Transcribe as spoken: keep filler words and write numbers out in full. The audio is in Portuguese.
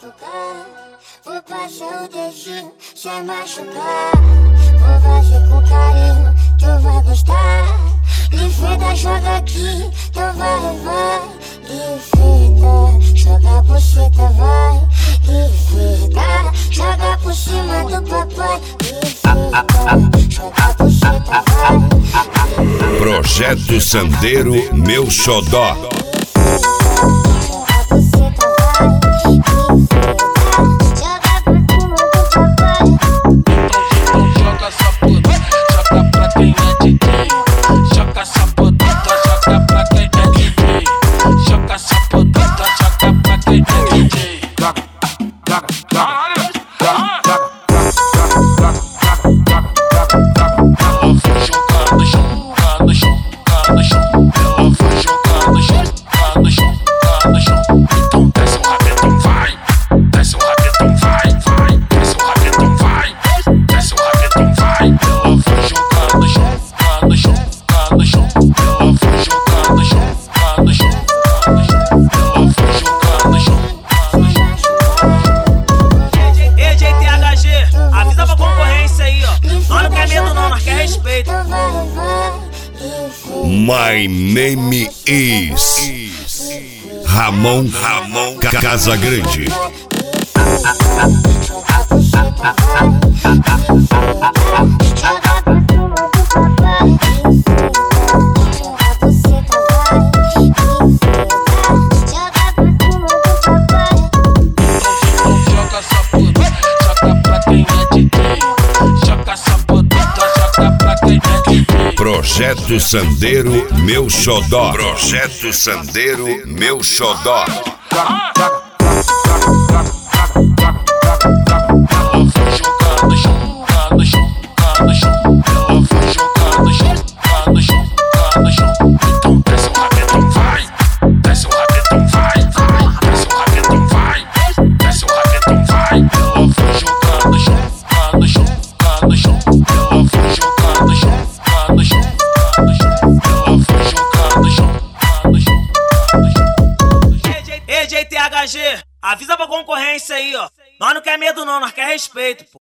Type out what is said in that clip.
batucar, vou passar o dedinho sem machucar. Vou fazer com carinho, tu vai gostar. Lifeta, joga aqui, tu vai, vai. Lifeta, joga a buceta, vai. Lifeta, joga por cima do papai. Lifeta, joga a buceta, vai. Projeto Sandeiro, meu xodó. My name is Ramon Ramon Casagrande. Projeto Sandeiro, meu xodó. Projeto Sandeiro, meu xodó. Ei, J T H G, avisa pra concorrência aí, ó. Nós não quer medo não, nós quer respeito, pô.